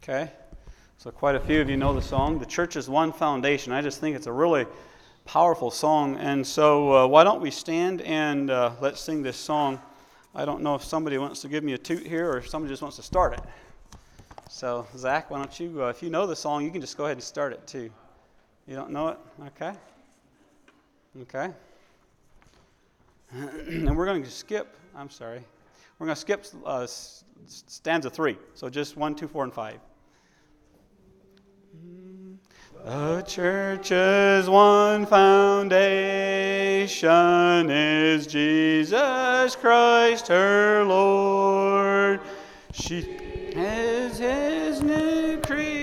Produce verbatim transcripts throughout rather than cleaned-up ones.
Okay, so quite a few of you know the song, The Church is One Foundation. I just think it's a really powerful song. And so uh, why don't we stand and uh, let's sing this song. I don't know if somebody wants to give me a toot here or if somebody just wants to start it. So Zach, why don't you, uh, if you know the song, you can just go ahead and start it too. You don't know it? Okay. Okay. And we're going to skip, I'm sorry, we're going to skip uh, stanza three. So just one, two, four, and five. The church's one foundation is Jesus Christ her Lord. She is his new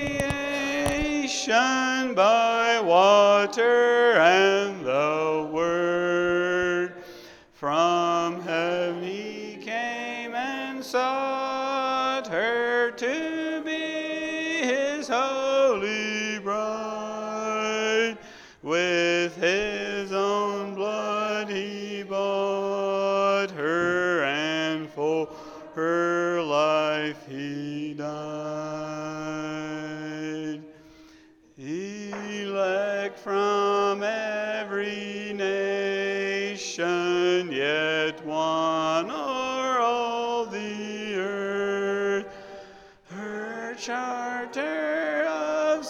creation by water and the word. From heaven he came and sought her to be his holy bride. With his own blood he bought her, and for her life he died. Elect from every nation, yet one o'er all the earth, her charter of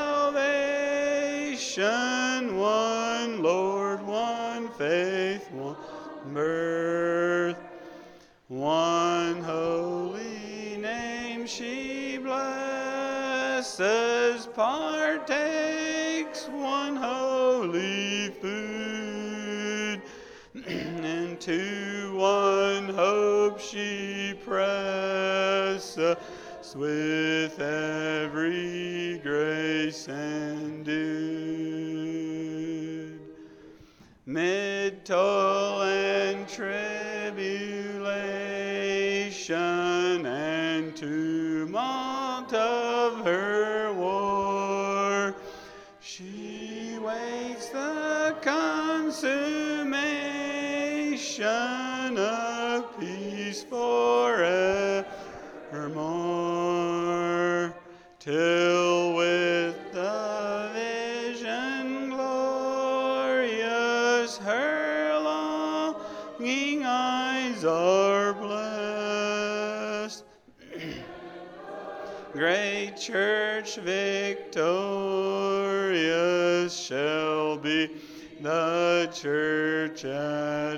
salvation, one Lord, one faith, one birth, one holy name she blesses, partakes one holy food, and to one hope she presses with every grace endued. Mid toil and tribulation and tumult of her war, she waits the consummation of peace forevermore, till with the vision glorious her longing eyes are blessed. Great church victorious shall be the church at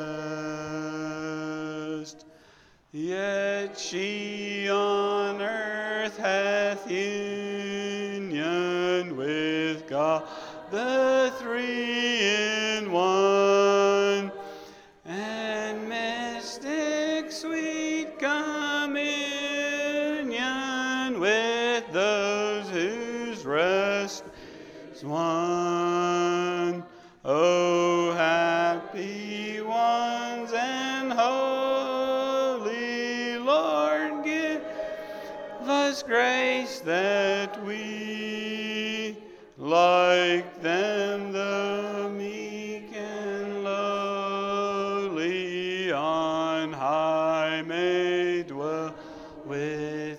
rest. Yet she on earth hath union with God, the three in one, and mystic sweet communion with those whose rest is won. O happy ones and holy, Lord, give us grace that we, like them, the meek and lowly, on high may dwell with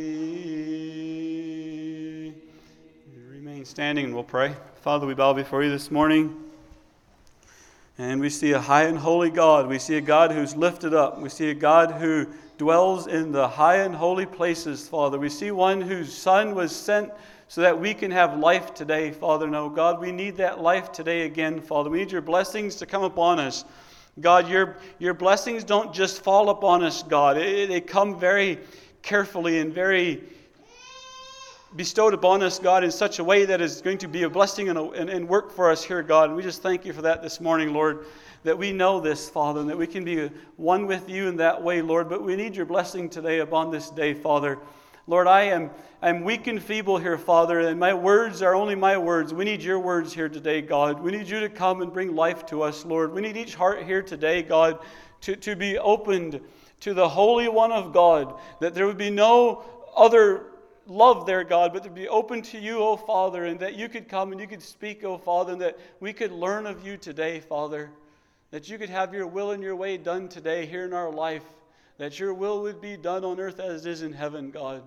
thee. We remain standing and we'll pray. Father, we bow before you this morning. And we see a high and holy God. We see a God who's lifted up. We see a God who dwells in the high and holy places, Father. We see one whose Son was sent so that we can have life today, Father. No, God, we need that life today again, Father. We need your blessings to come upon us. God, your, your blessings don't just fall upon us, God. They, they come very carefully and very bestowed upon us, God, in such a way that is going to be a blessing and, a, and, and work for us here, God. And we just thank you for that this morning, Lord, that we know this, Father, and that we can be one with you in that way, Lord. But we need your blessing today upon this day, Father. Lord, I am I'm weak and feeble here, Father, and my words are only my words. We need your words here today, God. We need you to come and bring life to us, Lord. We need each heart here today, God, to, to be opened to the Holy One of God, that there would be no other love there, God, but to be open to you, O Father, and that you could come and you could speak, O Father, and that we could learn of you today, Father, that you could have your will and your way done today here in our life, that your will would be done on earth as it is in heaven, God,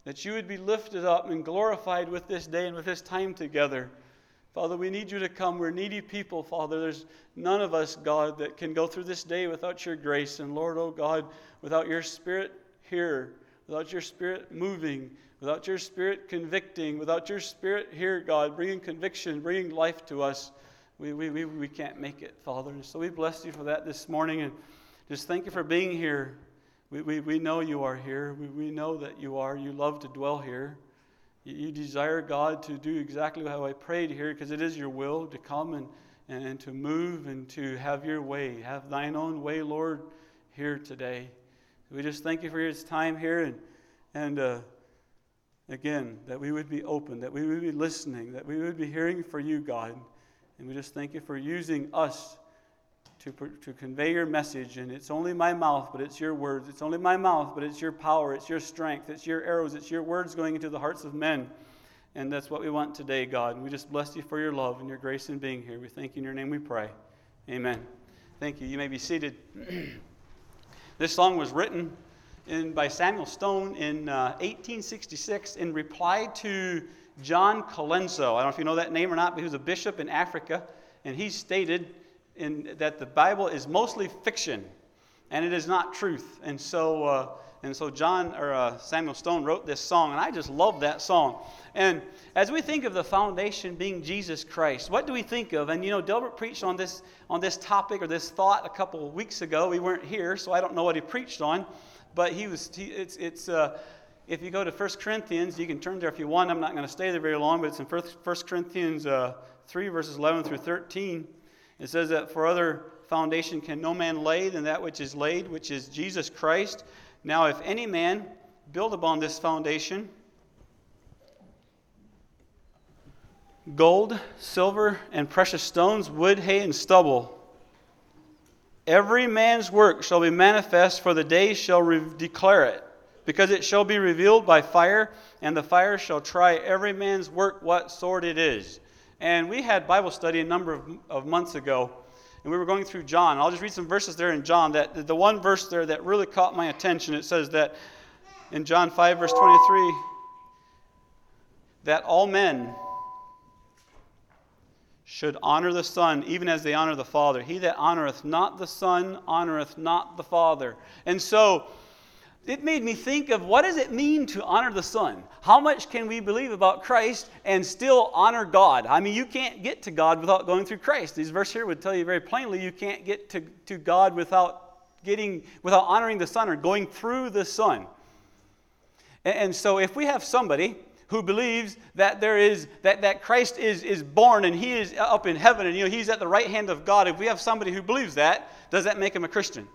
that you would be lifted up and glorified with this day and with this time together. Father, we need you to come. We're needy people, Father. There's none of us, God, that can go through this day without your grace. And Lord, oh God, without your Spirit here, without your Spirit moving, without your Spirit convicting, without your Spirit here, God, bringing conviction, bringing life to us, we, we, we, we can't make it, Father. And so we bless you for that this morning. And just thank you for being here. We, we, we know you are here. We, we know that you are. You love to dwell here. You desire, God, to do exactly how I prayed here, because it is your will to come and, and to move and to have your way. Have thine own way, Lord, here today. We just thank you for this time here, and, and uh, again, that we would be open, that we would be listening, that we would be hearing for you, God. And we just thank you for using us to, to convey your message. And it's only my mouth, but it's your words. It's only my mouth, but it's your power. It's your strength. It's your arrows. It's your words going into the hearts of men. And that's what we want today, God. And we just bless you for your love and your grace in being here. We thank you in your name we pray. Amen. Thank you. You may be seated. This song was written in, by Samuel Stone in uh, eighteen sixty-six in reply to John Colenso. I don't know if you know that name or not, but he was a bishop in Africa. And he stated in that the Bible is mostly fiction, and it is not truth. And so, uh, and so John or uh, Samuel Stone wrote this song, and I just love that song. And as we think of the foundation being Jesus Christ, what do we think of? And you know, Delbert preached on this on this topic or this thought a couple of weeks ago. We weren't here, so I don't know what he preached on, but he was. He, it's it's. Uh, if you go to First Corinthians, you can turn there if you want. I'm not going to stay there very long, but it's in First Corinthians uh, three verses eleven through thirteen. It says that for other foundation can no man lay than that which is laid, which is Jesus Christ. Now if any man build upon this foundation gold, silver, and precious stones, wood, hay, and stubble, every man's work shall be manifest, for the day shall re- declare it, because it shall be revealed by fire, and the fire shall try every man's work what sort it is. And we had Bible study a number of, of months ago, and we were going through John. I'll just read some verses there in John. That the one verse there that really caught my attention, it says that in John five, verse twenty-three, that all men should honor the Son, even as they honor the Father. He that honoreth not the Son honoreth not the Father. And so it made me think of, what does it mean to honor the Son? How much can we believe about Christ and still honor God? I mean, you can't get to God without going through Christ. This verse here would tell you very plainly you can't get to, to God without getting without honoring the Son or going through the Son. And, and so if we have somebody who believes that there is that, that Christ is, is born and he is up in heaven and you know he's at the right hand of God, if we have somebody who believes that, does that make him a Christian?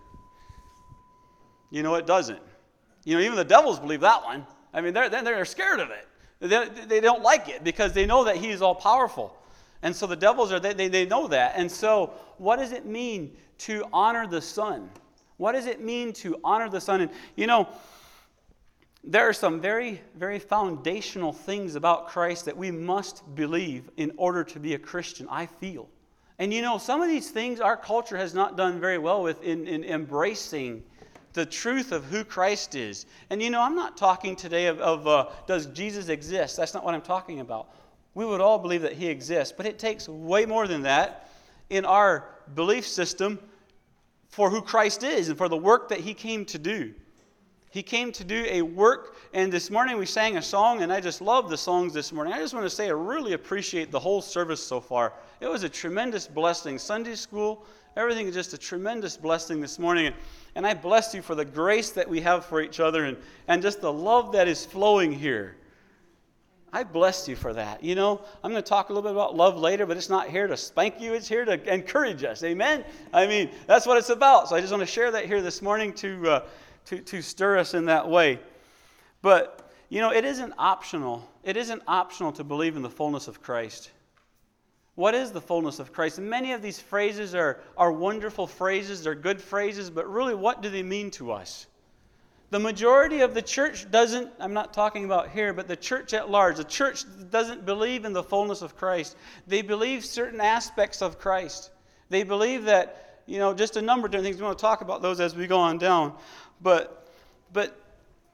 You know, it doesn't. You know, even the devils believe that one. I mean, they're, they're scared of it. They, they don't like it because they know that he is all-powerful. And so the devils, are they, they, they know that. And so what does it mean to honor the Son? What does it mean to honor the Son? And, you know, there are some very, very foundational things about Christ that we must believe in order to be a Christian, I feel. And, you know, some of these things our culture has not done very well with in, in embracing the truth of who Christ is. And you know, I'm not talking today of, of uh, does Jesus exist? That's not what I'm talking about. We would all believe that he exists, but it takes way more than that in our belief system for who Christ is and for the work that he came to do. He came to do a work, and this morning we sang a song, and I just love the songs this morning. I just want to say I really appreciate the whole service so far. It was a tremendous blessing. Sunday school, everything is just a tremendous blessing this morning. And I bless you for the grace that we have for each other and, and just the love that is flowing here. I bless you for that. You know, I'm going to talk a little bit about love later, but it's not here to spank you. It's here to encourage us. Amen? I mean, that's what it's about. So I just want to share that here this morning to, uh, to, to stir us in that way. But, you know, it isn't optional. It isn't optional to believe in the fullness of Christ. What is the fullness of Christ? And many of these phrases are, are wonderful phrases, they're good phrases, but really what do they mean to us? The majority of the church doesn't, I'm not talking about here, but the church at large, the church doesn't believe in the fullness of Christ. They believe certain aspects of Christ. They believe that, you know, just a number of different things. We want to talk about those as we go on down. But, but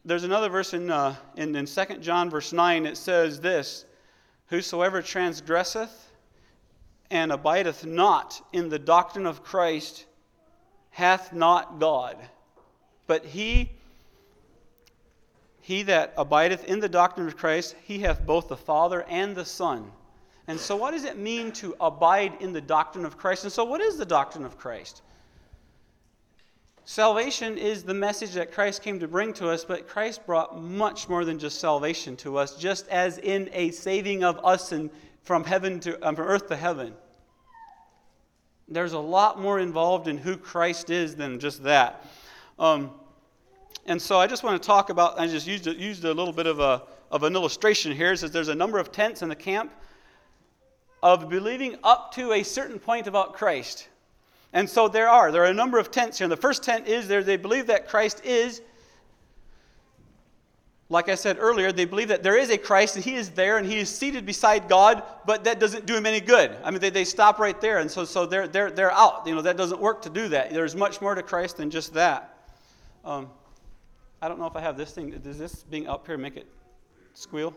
there's another verse in, uh, in, in Second John verse nine. It says this, whosoever transgresseth and abideth not in the doctrine of Christ hath not God. But he, he that abideth in the doctrine of Christ, he hath both the Father and the Son. And so what does it mean to abide in the doctrine of Christ? And so what is the doctrine of Christ? Salvation is the message that Christ came to bring to us, but Christ brought much more than just salvation to us, just as in a saving of us and from heaven to um, from earth to heaven. There's a lot more involved in who Christ is than just that. Um, and so I just want to talk about, I just used, used a little bit of, a, of an illustration here. It says there's a number of tents in the camp of believing up to a certain point about Christ. And so there are. There are a number of tents here. And the first tent is there. They believe that Christ is, like I said earlier, they believe that there is a Christ and he is there and he is seated beside God, but that doesn't do him any good. I mean, they, they stop right there. And so, so they're, they're, they're out. You know, that doesn't work to do that. There's much more to Christ than just that. Um, I don't know if I have this thing. Does this being up here make it squeal?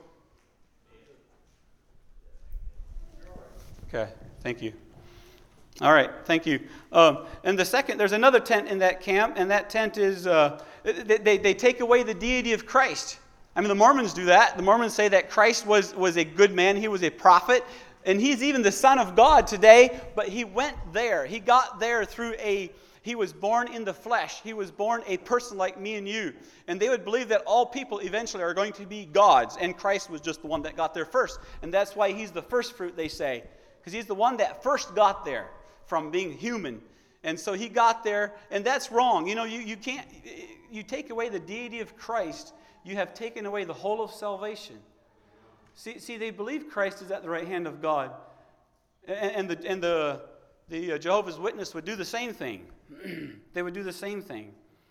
Okay, thank you. All right, thank you. Um, and the second, there's another tent in that camp, and that tent is, uh, they, they, they take away the deity of Christ. I mean, the Mormons do that. The Mormons say that Christ was, was a good man, he was a prophet, and he's even the Son of God today, but he went there. He got there through a, he was born in the flesh. He was born a person like me and you. And they would believe that all people eventually are going to be gods, and Christ was just the one that got there first. And that's why he's the first fruit, they say, because he's the one that first got there from being human. And so he got there, and that's wrong. You know, you, you can't, you take away the deity of Christ, you have taken away the whole of salvation. See, see, they believe Christ is at the right hand of God. And, and the, and the, the Jehovah's Witness would do the same thing. They would do the same thing.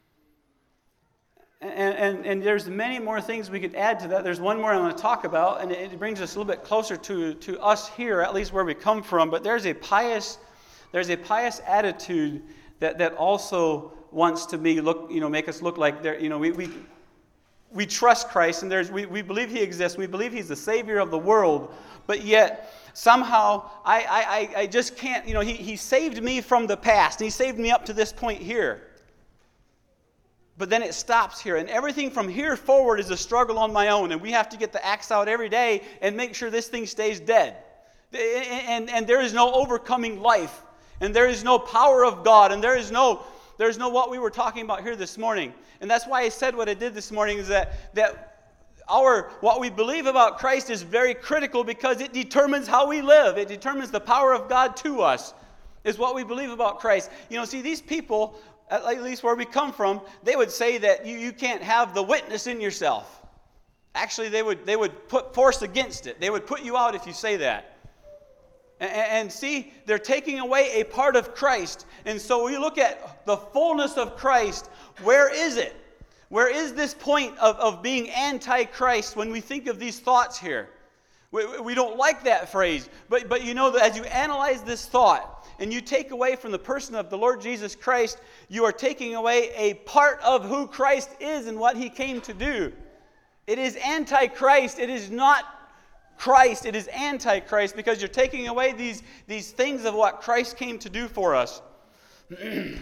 And, and, and there's many more things we could add to that. There's one more I want to talk about, and it, it brings us a little bit closer to, to us here, at least where we come from. But there's a pious There's a pious attitude that, that also wants to be look, you know, make us look like there, you know, we, we we trust Christ and there's we, we believe he exists, we believe he's the Savior of the world, but yet somehow I I, I just can't, you know, he, he saved me from the past, he saved me up to this point here. But then it stops here, and everything from here forward is a struggle on my own, and we have to get the axe out every day and make sure this thing stays dead. And, and, and there is no overcoming life. And there is no power of God, and there is no, there's no what we were talking about here this morning. And that's why I said what I did this morning, is that, that our what we believe about Christ is very critical because it determines how we live. It determines the power of God to us, is what we believe about Christ. You know, see, these people, at least where we come from, they would say that you, you can't have the witness in yourself. Actually, they would they would put force against it. They would put you out if you say that. And see, they're taking away a part of Christ. And so we look at the fullness of Christ. Where is it? Where is this point of, of being anti-Christ when we think of these thoughts here? We, we don't like that phrase. But, but you know that as you analyze this thought and you take away from the person of the Lord Jesus Christ, you are taking away a part of who Christ is and what he came to do. It is anti-Christ. It is not Christ, it is anti-Christ, because you're taking away these, these things of what Christ came to do for us. and,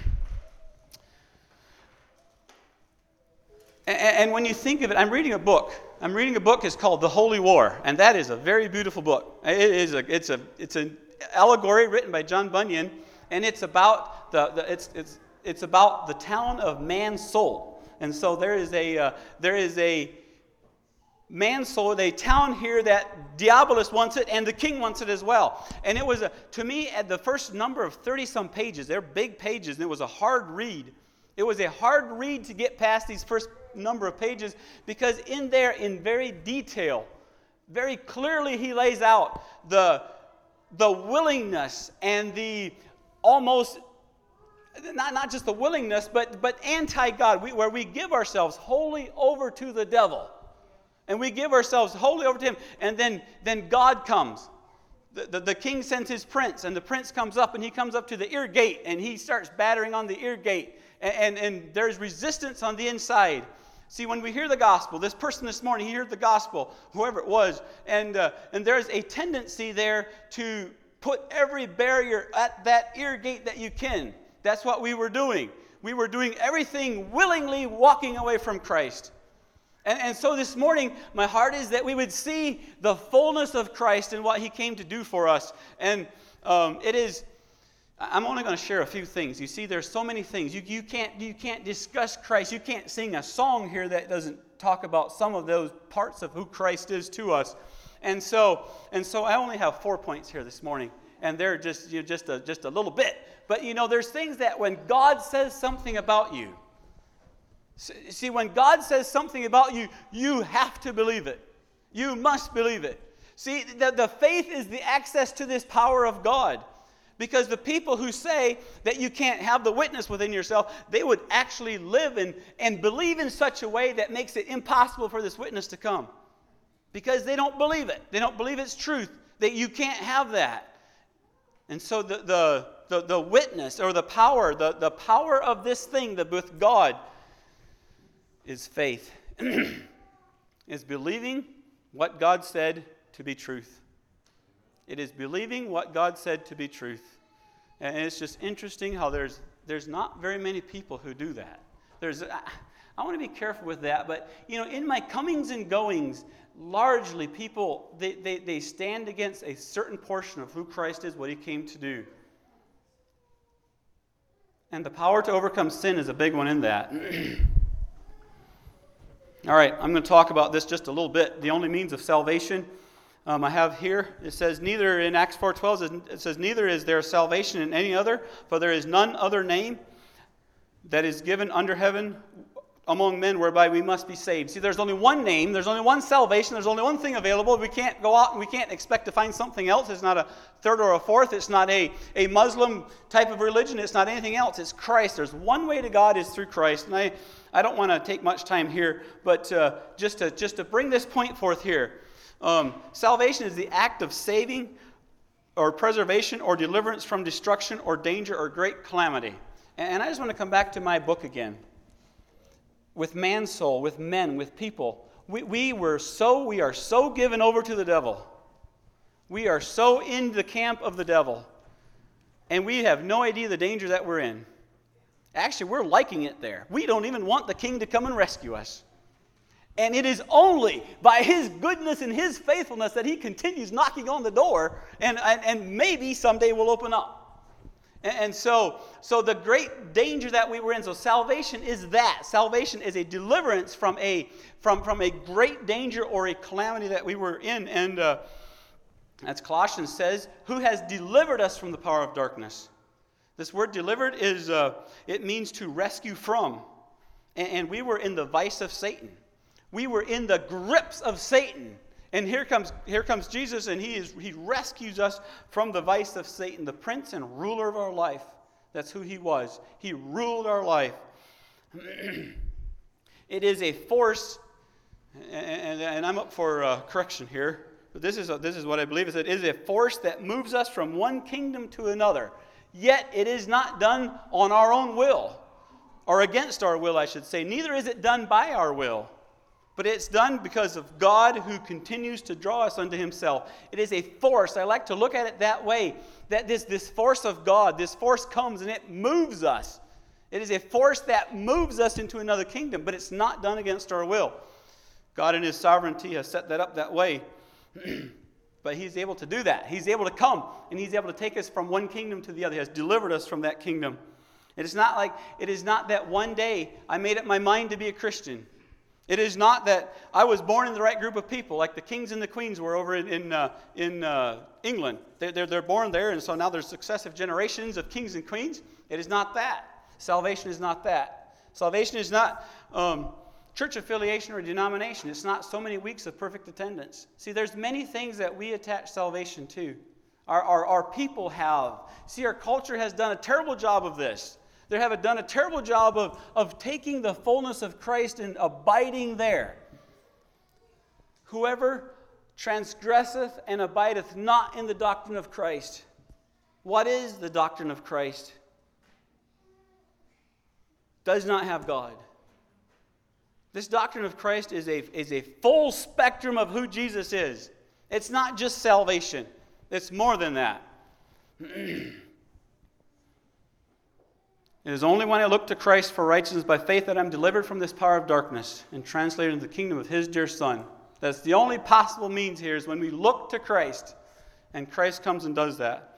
and when you think of it, I'm reading a book. I'm reading a book. It's called The Holy War, and that is a very beautiful book. It is a, it's a, it's an allegory written by John Bunyan, and it's about the, the it's, it's, it's about the town of man's soul. And so there is a, uh, there is a man's soul, a town here that Diabolus wants it, and the king wants it as well. And it was, a, to me, at the first number of thirty-some pages, they're big pages, and it was a hard read. It was a hard read to get past these first number of pages, because in there, in very detail, very clearly he lays out the, the willingness and the almost, not, not just the willingness, but, but anti-God, we, where we give ourselves wholly over to the devil. And we give ourselves wholly over to him. And then, then God comes. The, the, the king sends his prince. And the prince comes up. And he comes up to the ear gate. And he starts battering on the ear gate. And, and, and there's resistance on the inside. See, when we hear the gospel, this person this morning, he heard the gospel, whoever it was, and, uh, and there's a tendency there to put every barrier at that ear gate that you can. That's what we were doing. We were doing everything willingly, walking away from Christ. And, and so this morning, my heart is that we would see the fullness of Christ and what he came to do for us. And um, it is, I'm only going to share a few things. You see, there's so many things. You, you, can't, you can't discuss Christ. You can't sing a song here that doesn't talk about some of those parts of who Christ is to us. And so, and so I only have four points here this morning. And they're just, you know, just, a, just a little bit. But, you know, there's things that when God says something about you, see, when God says something about you, you have to believe it. You must believe it. See, the, the faith is the access to this power of God. Because the people who say that you can't have the witness within yourself, they would actually live in, and believe in such a way that makes it impossible for this witness to come. Because they don't believe it. They don't believe it's truth. That you can't have that. And so the, the, the, the witness or the power, the, the power of this thing that with God is faith. Is believing what God said to be truth. It is believing what God said to be truth. And it's just interesting how there's there's not very many people who do that. There's I, I want to be careful with that, but you know, in my comings and goings, largely people they, they, they stand against a certain portion of who Christ is, what he came to do. And the power to overcome sin is a big one in that. All right, I'm going to talk about this just a little bit. The only means of salvation um, I have here, it says neither, in Acts four twelve, it says, neither is there salvation in any other, for there is none other name that is given under heaven among men whereby we must be saved. See, there's only one name, there's only one salvation, there's only one thing available. We can't go out and we can't expect to find something else. It's not a third or a fourth. It's not a, a Muslim type of religion. It's not anything else. It's Christ. There's one way to God is through Christ. And I, I don't want to take much time here, but uh, just, to, just to bring this point forth here. Um, salvation is the act of saving or preservation or deliverance from destruction or danger or great calamity. And, and I just want to come back to my book again. With man's soul, with men, with people. We, we were so, we are so given over to the devil. We are so in the camp of the devil. And we have no idea the danger that we're in. Actually, we're liking it there. We don't even want the king to come and rescue us. And it is only by his goodness and his faithfulness that he continues knocking on the door, and, and, and maybe someday will open up. And so, so the great danger that we were in, so salvation is that. Salvation is a deliverance from a from, from a great danger or a calamity that we were in. And uh, as Colossians says, who has delivered us from the power of darkness. This word delivered is, uh, it means to rescue from. And, and we were in the vice of Satan. We were in the grips of Satan. And here comes here comes Jesus, and he is he rescues us from the vice of Satan, the prince and ruler of our life. That's who he was. He ruled our life. It is a force, and, and I'm up for uh, correction here, but this is a, this is what I believe. Is it is a force that moves us from one kingdom to another. Yet it is not done on our own will, or against our will, I should say. Neither is it done by our will. But it's done because of God who continues to draw us unto himself. It is a force. I like to look at it that way. That this, this force of God, this force comes and it moves us. It is a force that moves us into another kingdom, but it's not done against our will. God in his sovereignty has set that up that way. But he's able to do that. He's able to come and he's able to take us from one kingdom to the other. He has delivered us from that kingdom. It is not like, it is not that one day I made up my mind to be a Christian. It is not that I was born in the right group of people, like the kings and the queens were over in in, uh, in uh, England. They're, they're, they're born there, and so now there's successive generations of kings and queens. It is not that. Salvation is not that. Salvation is not um, church affiliation or denomination. It's not so many weeks of perfect attendance. See, there's many things that we attach salvation to. Our, our, our people have. See, our culture has done a terrible job of this. They have done a terrible job of, of taking the fullness of Christ and abiding there. Whoever transgresseth and abideth not in the doctrine of Christ. What is the doctrine of Christ? Does not have God. This doctrine of Christ is a, is a full spectrum of who Jesus is. It's not just salvation. It's more than that. It is only when I look to Christ for righteousness by faith that I'm delivered from this power of darkness and translated into the kingdom of His dear Son. That's the only possible means here, is when we look to Christ, and Christ comes and does that.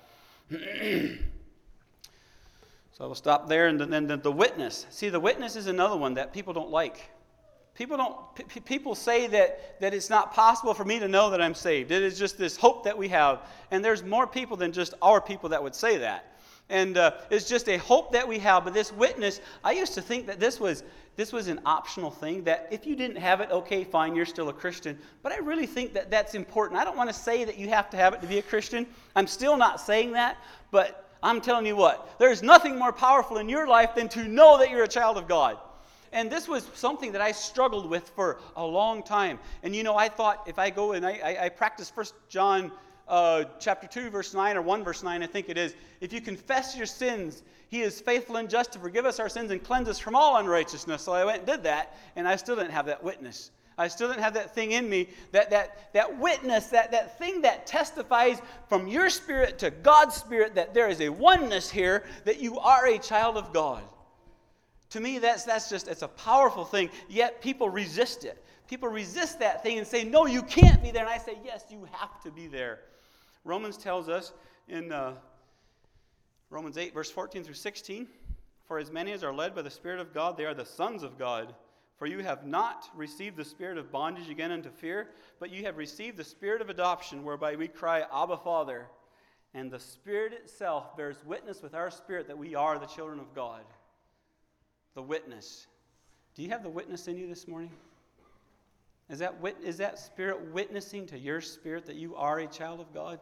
So we'll stop there, and then the, the witness. See, the witness is another one that people don't like. People don't. P- people say that, that it's not possible for me to know that I'm saved. It is just this hope that we have. And there's more people than just our people that would say that. And uh, it's just a hope that we have. But this witness, I used to think that this was this was an optional thing, that if you didn't have it, okay, fine, you're still a Christian. But I really think that that's important. I don't want to say that you have to have it to be a Christian. I'm still not saying that. But I'm telling you what, there's nothing more powerful in your life than to know that you're a child of God. And this was something that I struggled with for a long time. And you know, I thought if I go and I, I, I practice First John uh, chapter two, verse nine, or one, verse nine, I think it is. If you confess your sins, He is faithful and just to forgive us our sins and cleanse us from all unrighteousness. So I went and did that, and I still didn't have that witness. I still didn't have that thing in me, that that that witness, that, that thing that testifies from your spirit to God's spirit that there is a oneness here, that you are a child of God. To me, that's that's just, it's a powerful thing, yet people resist it. People resist that thing and say, no, you can't be there. And I say, yes, you have to be there. Romans tells us in uh, Romans eight, verse fourteen through sixteen, for as many as are led by the Spirit of God, they are the sons of God. For you have not received the spirit of bondage again unto fear, but you have received the spirit of adoption, whereby we cry, Abba, Father. And the Spirit itself bears witness with our spirit that we are the children of God. The witness. Do you have the witness in you this morning? Is that wit- is that Spirit witnessing to your spirit that you are a child of God?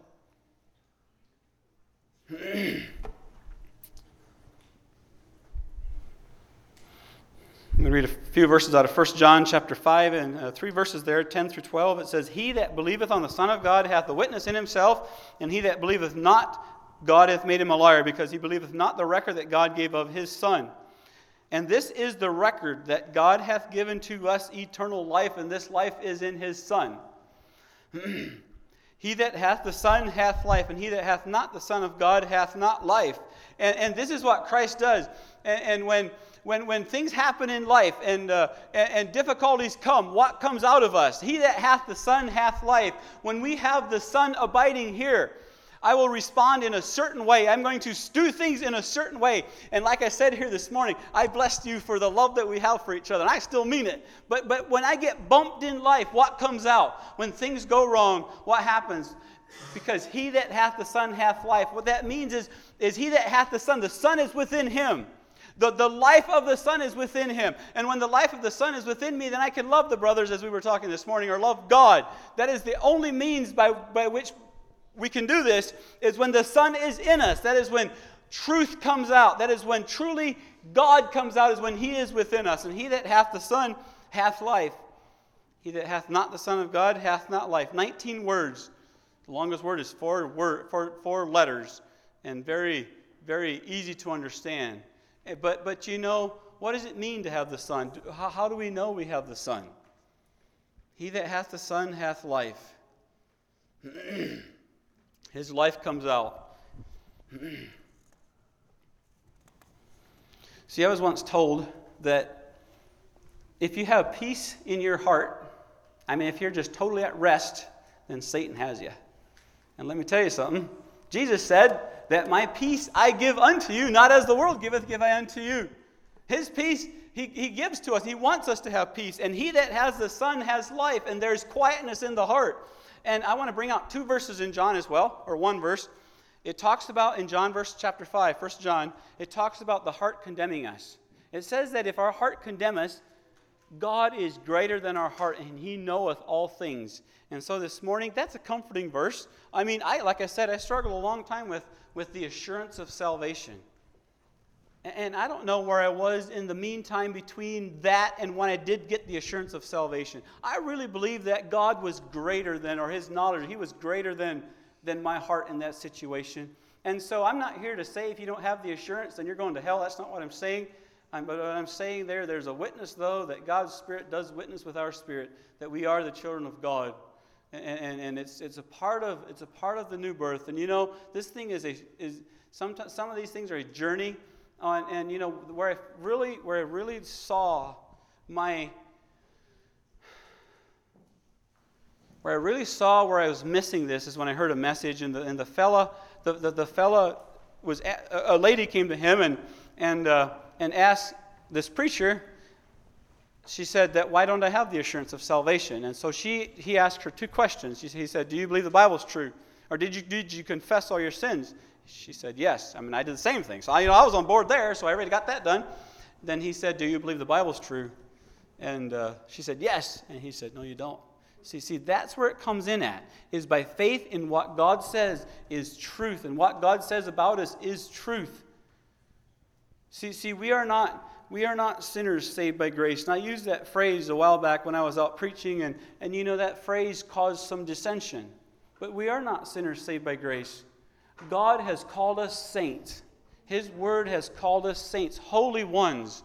I'm going to read a few verses out of First John chapter five, and uh, three verses there, ten through twelve. It says, He that believeth on the Son of God hath the witness in himself, and he that believeth not, God hath made him a liar, because he believeth not the record that God gave of his Son. And this is the record, that God hath given to us eternal life, and this life is in his Son. He that hath the Son hath life, and he that hath not the Son of God hath not life. And, and this is what Christ does. And, and when, when, when things happen in life and, uh, and, and difficulties come, what comes out of us? He that hath the Son hath life. When we have the Son abiding here, I will respond in a certain way. I'm going to do things in a certain way. And like I said here this morning, I blessed you for the love that we have for each other. And I still mean it. But but when I get bumped in life, what comes out? When things go wrong, what happens? Because he that hath the Son hath life. What that means is, is he that hath the Son, the Son is within him. The, the life of the Son is within him. And when the life of the Son is within me, then I can love the brothers, as we were talking this morning, or love God. That is the only means by, by which we can do this, is when the Son is in us. That is when truth comes out. That is when truly God comes out, is when he is within us. And he that hath the Son hath life. He that hath not the Son of God hath not life. nineteen words. The longest word is four, word, four, four letters, and very, very easy to understand. But, but you know, what does it mean to have the Son? How, how do we know we have the Son? He that hath the Son hath life. His life comes out. See, I was once told that if you have peace in your heart, I mean, if you're just totally at rest, then Satan has you. And let me tell you something. Jesus said that my peace I give unto you, not as the world giveth, give I unto you. His peace he, he gives to us. He wants us to have peace. And he that has the Son has life, and there's quietness in the heart. And I want to bring out two verses in John as well, or one verse. It talks about, in John verse chapter five, First John, it talks about the heart condemning us. It says that if our heart condemn us, God is greater than our heart, and he knoweth all things. And so this morning, that's a comforting verse. I mean, I like I said, I struggled a long time with, with the assurance of salvation. And I don't know where I was in the meantime between that and when I did get the assurance of salvation. I really believe that God was greater than, or his knowledge, he was greater than, than my heart in that situation. And so I'm not here to say if you don't have the assurance, then you're going to hell. That's not what I'm saying. I'm, but what I'm saying there, there's a witness, though, that God's Spirit does witness with our spirit, that we are the children of God. And, and, and it's it's a part of it's a part of the new birth. And you know, this thing is a is sometimes some of these things are a journey. On, and you know, where I really where I really saw my where I really saw where I was missing this is when I heard a message, and the and the fella the the, the fella was a, a lady came to him and and uh, and asked this preacher. She said that, why don't I have the assurance of salvation? And so she he asked her two questions. She, he said, do you believe the Bible's true? Or did you did you confess all your sins? She said, yes. I mean, I did the same thing. So I, you know, I was on board there, so I already got that done. Then he said, do you believe the Bible's true? And uh, she said, yes. And he said, no, you don't. See, see, that's where it comes in at, is by faith in what God says is truth, and what God says about us is truth. See, see, we are not we are not sinners saved by grace. And I used that phrase a while back when I was out preaching, and, and you know, that phrase caused some dissension. But we are not sinners saved by grace. God has called us saints. His word has called us saints, holy ones.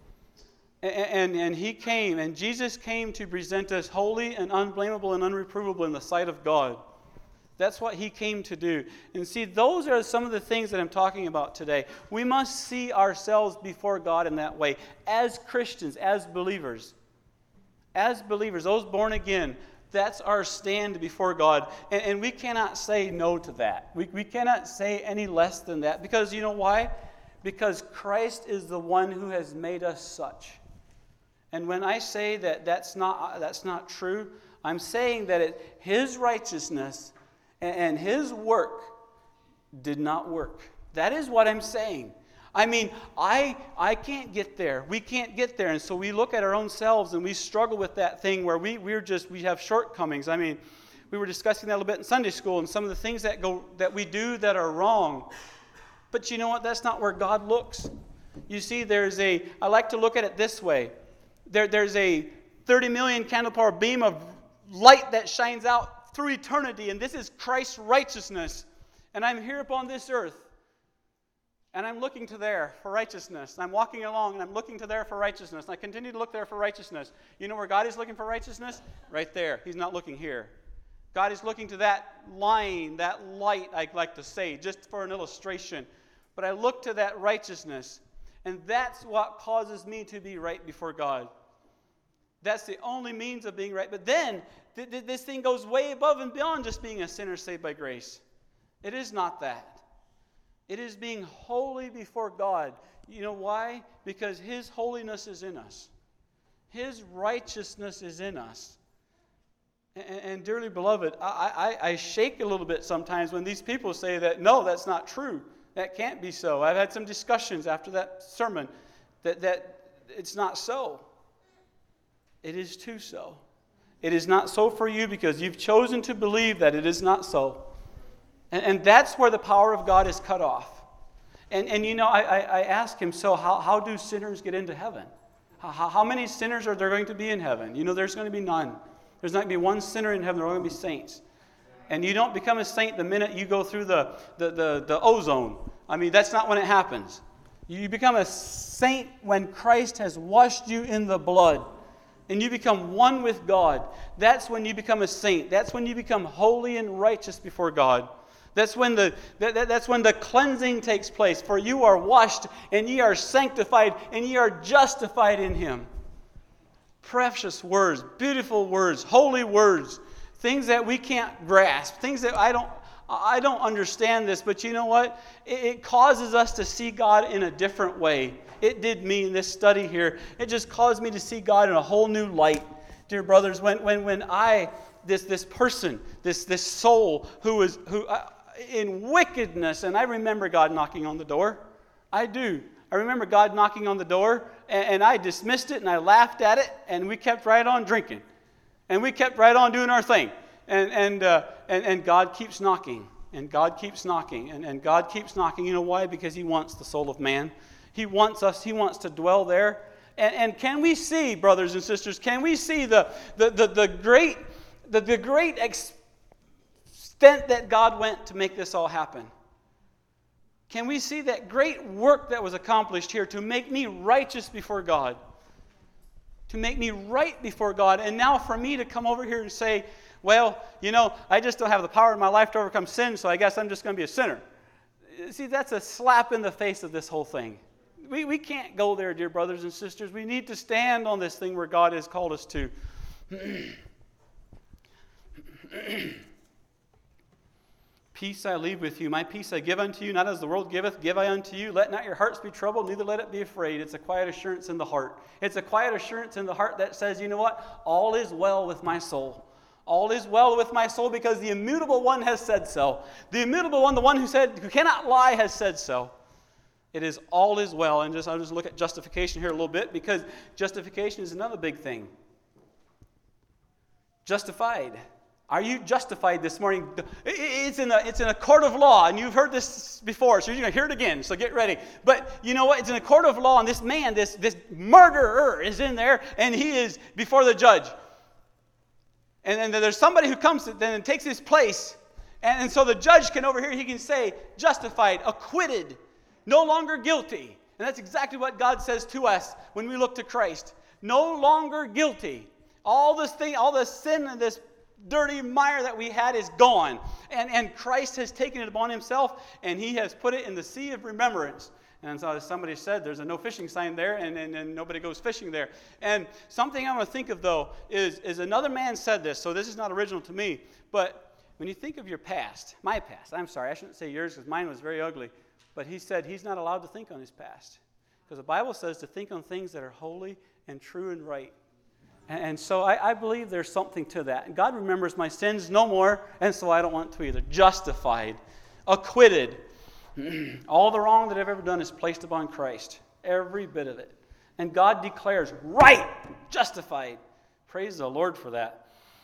And, and, and He came, and Jesus came to present us holy and unblameable and unreprovable in the sight of God. That's what He came to do. And see, those are some of the things that I'm talking about today. We must see ourselves before God in that way. As Christians, as believers. As believers, those born again, that's our stand before God. And, and we cannot say no to that. We, we cannot say any less than that. Because you know why? Because Christ is the one who has made us such. And when I say that that's not, that's not true, I'm saying that it, His righteousness and His work did not work. That is what I'm saying. I mean, I I can't get there. We can't get there. And so we look at our own selves and we struggle with that thing where we, we're just, we have shortcomings. I mean, we were discussing that a little bit in Sunday school and some of the things that go that we do that are wrong. But you know what? That's not where God looks. You see, there's a, I like to look at it this way. There, there's a thirty million candle power beam of light that shines out through eternity, and this is Christ's righteousness. And I'm here upon this earth, and I'm looking to there for righteousness. I'm walking along, and I'm looking to there for righteousness. And I continue to look there for righteousness. You know where God is looking for righteousness? Right there. He's not looking here. God is looking to that line, that light, I like to say, just for an illustration. But I look to that righteousness, and that's what causes me to be right before God. That's the only means of being right. But then, th- th- this thing goes way above and beyond just being a sinner saved by grace. It is not that. It is being holy before God. You know why? Because His holiness is in us. His righteousness is in us. And, and dearly beloved, I, I, I shake a little bit sometimes when these people say that, no, that's not true. That can't be so. I've had some discussions after that sermon that, that it's not so. It is too so. It is not so for you because you've chosen to believe that it is not so. And, and that's where the power of God is cut off. And, and you know, I, I, I ask him, so how, how do sinners get into heaven? How, how many sinners are there going to be in heaven? You know, there's going to be none. There's not going to be one sinner in heaven. There are going to be saints. And you don't become a saint the minute you go through the, the, the, the ozone. I mean, that's not when it happens. You become a saint when Christ has washed you in the blood. And you become one with God. That's when you become a saint. That's when you become holy and righteous before God. That's when the that, that, that's when the cleansing takes place. For you are washed, and ye are sanctified, and ye are justified in Him. Precious words, beautiful words, holy words, things that we can't grasp, things that I don't I don't understand this, but you know what? It, it causes us to see God in a different way. It did me in this study here. It just caused me to see God in a whole new light. Dear brothers, when when when I this this person, this this soul who was who uh, in wickedness, and I remember God knocking on the door. I do. I remember God knocking on the door, and, and I dismissed it, and I laughed at it, and we kept right on drinking, and we kept right on doing our thing. And and, uh, and and God keeps knocking, and God keeps knocking, and, and God keeps knocking. You know why? Because He wants the soul of man. He wants us. He wants to dwell there. And, and can we see, brothers and sisters? Can we see the the the, the great the, the great extent that God went to make this all happen? Can we see that great work that was accomplished here to make me righteous before God? To make me right before God. And now for me to come over here and say, well, you know, I just don't have the power in my life to overcome sin, so I guess I'm just going to be a sinner. See, that's a slap in the face of this whole thing. We, we can't go there, dear brothers and sisters. We need to stand on this thing where God has called us to. Peace I leave with you. My peace I give unto you, not as the world giveth, give I unto you. Let not your hearts be troubled, neither let it be afraid. It's a quiet assurance in the heart. It's a quiet assurance in the heart that says, you know what? All is well with my soul. All is well with my soul because the immutable one has said so. The immutable one, the one who said, who cannot lie, has said so. It is all is well. And just I'll just look at justification here a little bit, because justification is another big thing. Justified. Are you justified this morning? It's in a, it's in a court of law, and you've heard this before, so you're going to hear it again, so get ready. But you know what? It's in a court of law, and this man, this, this murderer is in there, and he is before the judge. And then there's somebody who comes then and takes his place. And, and so the judge can over here, he can say, justified, acquitted, no longer guilty. And that's exactly what God says to us when we look to Christ. No longer guilty. All this thing, all this sin and this dirty mire that we had is gone. And, and Christ has taken it upon himself, and he has put it in the sea of remembrance. And so as somebody said, there's a no fishing sign there, and, and, and nobody goes fishing there. And something I want to think of, though, is, is another man said this, so this is not original to me, but when you think of your past, my past, I'm sorry, I shouldn't say yours because mine was very ugly, but he said he's not allowed to think on his past. Because the Bible says to think on things that are holy and true and right. And, and so I, I believe there's something to that. And God remembers my sins no more, and so I don't want to either. Justified, acquitted. All the wrong that I've ever done is placed upon Christ. Every bit of it. And God declares, right, justified. Praise the Lord for that.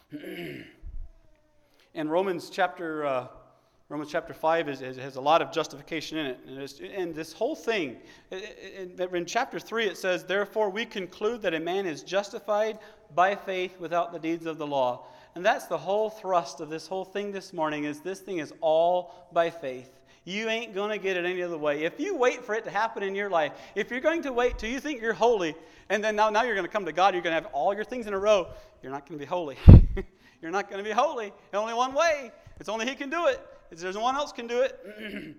And Romans chapter uh, Romans chapter five is, is, has a lot of justification in it. And, it's, and this whole thing, in, in chapter three it says, therefore we conclude that a man is justified by faith without the deeds of the law. And that's the whole thrust of this whole thing this morning, is this thing is all by faith. You ain't going to get it any other way. If you wait for it to happen in your life, if you're going to wait till you think you're holy, and then now, now you're going to come to God, you're going to have all your things in a row, you're not going to be holy. You're not going to be holy. Only one way. It's only he can do it. It's, there's no one else can do it.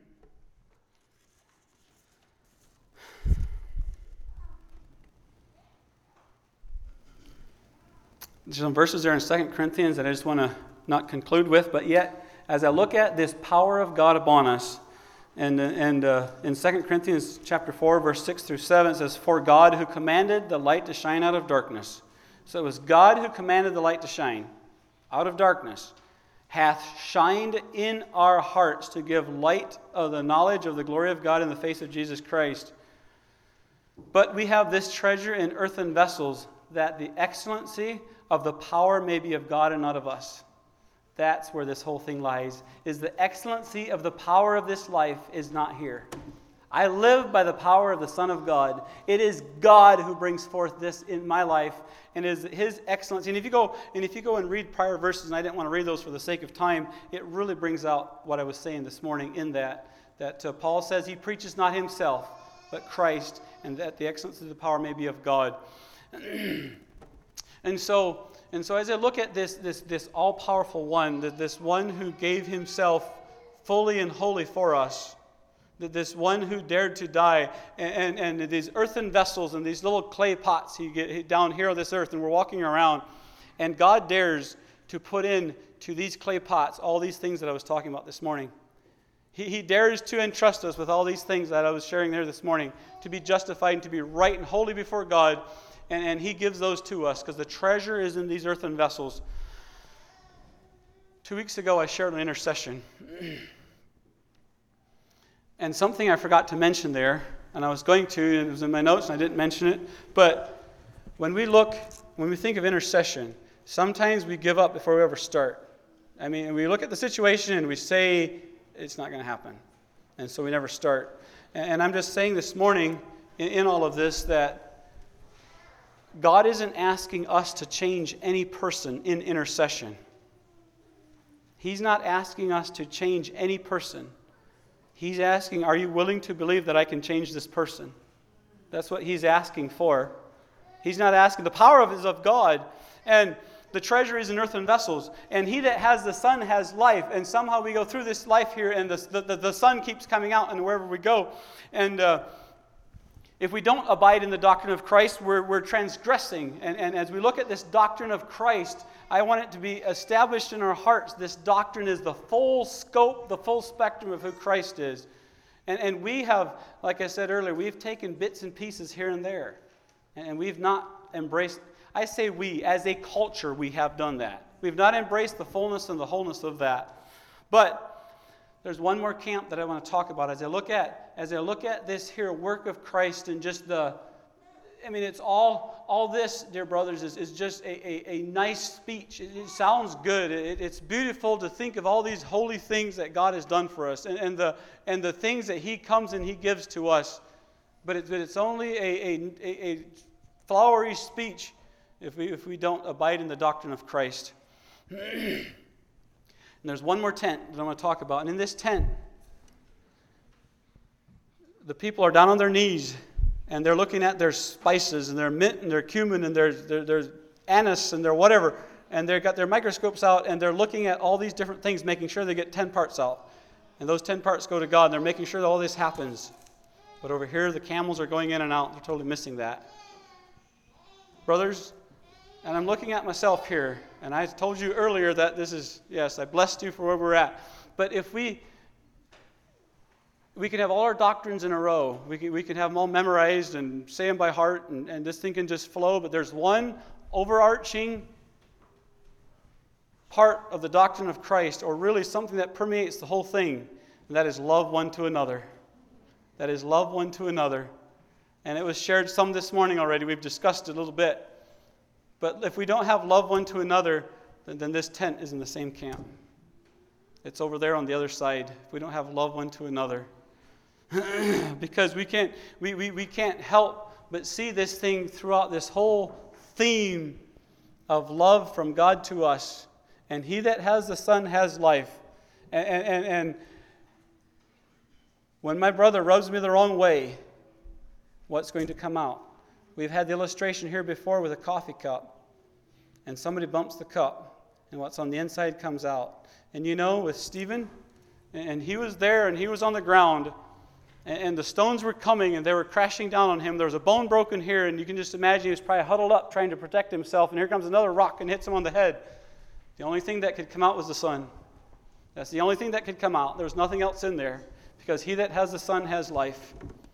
There's some verses there in Second Corinthians that I just want to not conclude with, but yet, as I look at this power of God upon us, and, and uh, in Second Corinthians chapter four, verse six through seven, it says, for God who commanded the light to shine out of darkness. So it was God who commanded the light to shine out of darkness, hath shined in our hearts to give light of the knowledge of the glory of God in the face of Jesus Christ. But we have this treasure in earthen vessels, that the excellency of the power may be of God and not of us. That's where this whole thing lies, is the excellency of the power of this life is not here. I live by the power of the Son of God. It is God who brings forth this in my life, and it is his excellency. And if you go and if you go and read prior verses, and I didn't want to read those for the sake of time, it really brings out what I was saying this morning in that, that uh, Paul says he preaches not himself, but Christ, and that the excellency of the power may be of God. And so, and so as I look at this, this, this all-powerful one, this one who gave himself fully and wholly for us, this one who dared to die, and, and, and these earthen vessels and these little clay pots he get down here on this earth, and we're walking around, and God dares to put in to these clay pots all these things that I was talking about this morning. He, he dares to entrust us with all these things that I was sharing there this morning, to be justified and to be right and holy before God. And, and he gives those to us because the treasure is in these earthen vessels. Two weeks ago, I shared an intercession. And something I forgot to mention there, and I was going to, and it was in my notes, and I didn't mention it. But when we look, when we think of intercession, sometimes we give up before we ever start. I mean, we look at the situation and we say, it's not going to happen. And so we never start. And, and I'm just saying this morning, in, in all of this, that God isn't asking us to change any person in intercession. He's not asking us to change any person. He's asking, are you willing to believe that I can change this person? That's what he's asking for. He's not asking. The power of is of God, and the treasure is in earthen vessels. And he that has the Son has life. And somehow we go through this life here, and the, the, the Son keeps coming out, and wherever we go. And uh, if we don't abide in the doctrine of Christ, we're, we're transgressing. And, and as we look at this doctrine of Christ, I want it to be established in our hearts. This doctrine is the full scope, the full spectrum of who Christ is. And, and we have, like I said earlier, we've taken bits and pieces here and there. And we've not embraced, I say we, as a culture, we have done that. We've not embraced the fullness and the wholeness of that. But there's one more camp that I want to talk about as I look at as I look at this here work of Christ and just the, I mean, it's all all this, dear brothers, is, is just a, a, a nice speech. It, it sounds good. It, it's beautiful to think of all these holy things that God has done for us and, and the and the things that He comes and He gives to us. But, it, but it's only a, a, a flowery speech if we if we don't abide in the doctrine of Christ. And there's one more tent that I want to talk about. And in this tent, the people are down on their knees, and they're looking at their spices, and their mint, and their cumin, and their, their, their anise, and their whatever. And they've got their microscopes out, and they're looking at all these different things, making sure they get ten parts out. And those ten parts go to God, and they're making sure that all this happens. But over here, the camels are going in and out. They're totally missing that. Brothers, and I'm looking at myself here, and I told you earlier that this is, yes, I blessed you for where we're at. But if we we can have all our doctrines in a row, we can, we can have them all memorized and say them by heart, and, and this thing can just flow, but there's one overarching part of the doctrine of Christ, or really something that permeates the whole thing, and that is love one to another. That is love one to another. And it was shared some this morning already. We've discussed it a little bit. But if we don't have love one to another, then, then this tent is in the same camp. It's over there on the other side. If we don't have love one to another. Because we can't, we, we, we can't help but see this thing throughout this whole theme of love from God to us. And he that has the Son has life. And, and, and when my brother rubs me the wrong way, what's going to come out? We've had the illustration here before with a coffee cup. And somebody bumps the cup, and what's on the inside comes out. And you know, with Stephen, and he was there, and he was on the ground, and the stones were coming, and they were crashing down on him. There was a bone broken here, and you can just imagine he was probably huddled up trying to protect himself, and here comes another rock and hits him on the head. The only thing that could come out was the Son. That's the only thing that could come out. There was nothing else in there, because he that has the Son has life.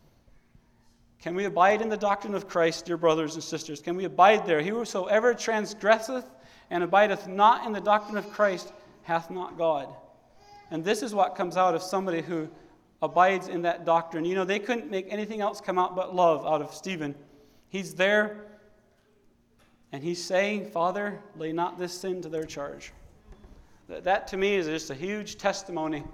Can we abide in the doctrine of Christ, dear brothers and sisters? Can we abide there? He whosoever transgresseth and abideth not in the doctrine of Christ hath not God. And this is what comes out of somebody who abides in that doctrine. You know, they couldn't make anything else come out but love out of Stephen. He's there, and he's saying, Father, lay not this sin to their charge. That, that to me is just a huge testimony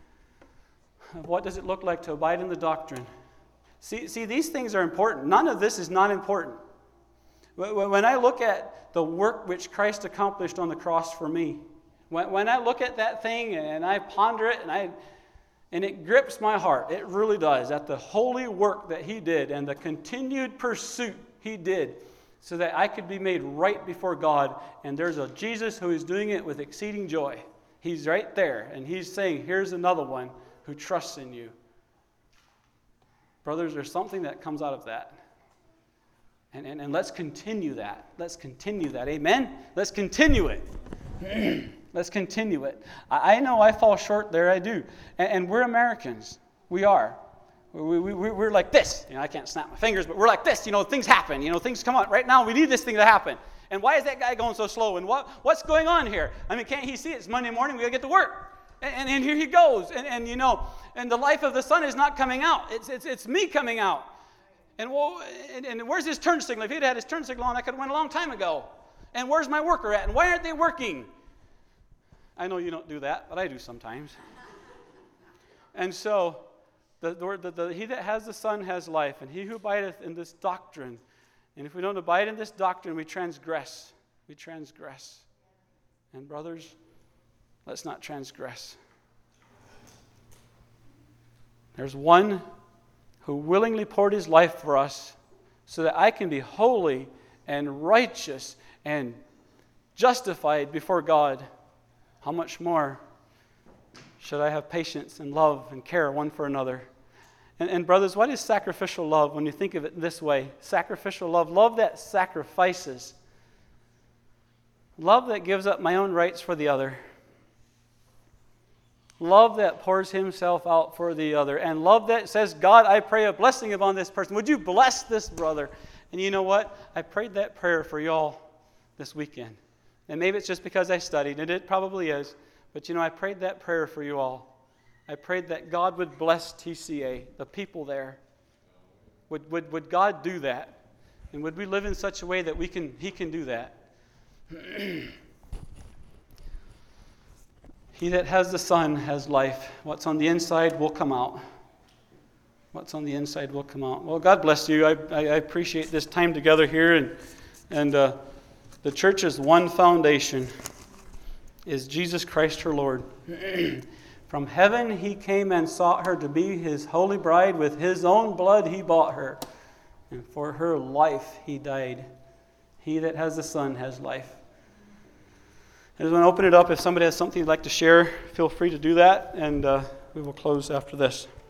of what does it look like to abide in the doctrine. See, see, these things are important. None of this is not important. When I look at the work which Christ accomplished on the cross for me, when, when I look at that thing and I ponder it, and I and it grips my heart, it really does, at the holy work that he did and the continued pursuit he did so that I could be made right before God. And there's a Jesus who is doing it with exceeding joy. He's right there, and he's saying, here's another one who trusts in you. Brothers, there's something that comes out of that. And, and, and let's continue that. Let's continue that. Amen? Let's continue it. Let's continue it. I, I know I fall short there. I do. And, and we're Americans. We are. We, we, we, we're like this. You know, I can't snap my fingers, but we're like this. You know, things happen. You know, things come on. Right now, we need this thing to happen. And why is that guy going so slow? And what what's going on here? I mean, can't he see it? It's Monday morning. We got to get to work. And, and, and here he goes. And, and, you know, and the life of the Son is not coming out. It's it's it's me coming out. And, well, and, and where's his turn signal? If he'd had his turn signal on, I could have went a long time ago. And where's my worker at? And why aren't they working? I know you don't do that, but I do sometimes. And so, the, the, the, he that has the Son has life, and he who abideth in this doctrine. And if we don't abide in this doctrine, we transgress. We transgress. And brothers, let's not transgress. There's one who willingly poured his life for us so that I can be holy and righteous and justified before God. How much more should I have patience and love and care one for another? And, and brothers, what is sacrificial love when you think of it this way? Sacrificial love, love that sacrifices. Love that gives up my own rights for the other. Love that pours himself out for the other. And love that says, God, I pray a blessing upon this person. Would you bless this brother? And you know what? I prayed that prayer for y'all this weekend. And maybe it's just because I studied, and it probably is. But you know, I prayed that prayer for you all. I prayed that God would bless T C A, the people there. Would, would, would God do that? And would we live in such a way that we can, He can do that? He that has the Son has life. What's on the inside will come out. What's on the inside will come out. Well, God bless you. I, I, I appreciate this time together here. And, and uh, the church's one foundation is Jesus Christ her Lord. From heaven he came and sought her to be his holy bride. With his own blood he bought her. And for her life he died. He that has the Son has life. I just want to open it up. If somebody has something you'd like to share, feel free to do that. And uh, we will close after this.